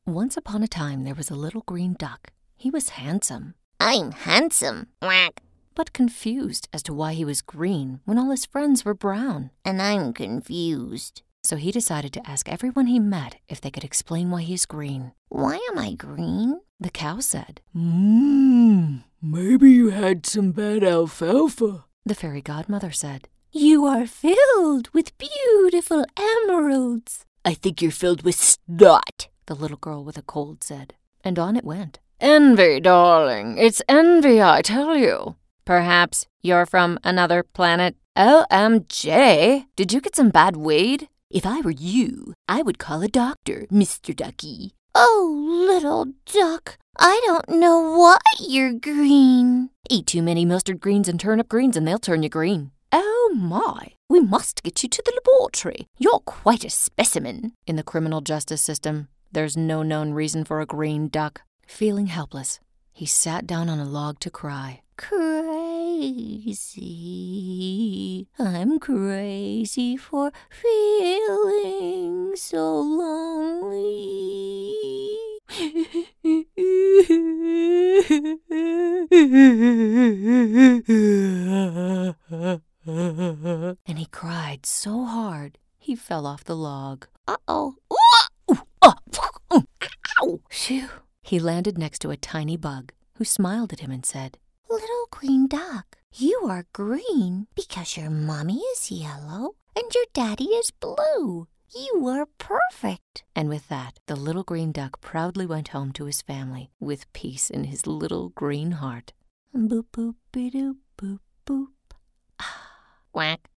Once upon a time there was a little green duck. He was handsome. I'm handsome, quack. But confused as to why he was green when all his friends were brown. And I'm confused. So he decided to ask everyone he met if they could explain why he's green. Why am I green? The cow said, Maybe you had some bad alfalfa. The fairy godmother said, You are filled with beautiful emeralds. I think you're filled with snot, the little girl with a cold said. And on it went. Envy, darling. It's envy, I tell you. Perhaps you're from another planet. LMJ, did you get some bad weed? If I were you, I would call a doctor, Mr. Ducky. Oh, little duck, I don't know why you're green. Eat too many mustard greens and turnip greens and they'll turn you green. Oh my, we must get you to the laboratory. You're quite a specimen. In the criminal justice system, there's no known reason for a green duck. Feeling helpless, he sat down on a log to cry. Crazy, I'm crazy for feeling so lonely. And he cried so hard, he fell off the log. Uh-oh. Ow! Phew! He landed next to a tiny bug who smiled at him and said, Little green duck, you are green because your mommy is yellow and your daddy is blue. You are perfect. And with that, the little green duck proudly went home to his family with peace in his little green heart. Boop, boop, be doop, boop, boop. Quack.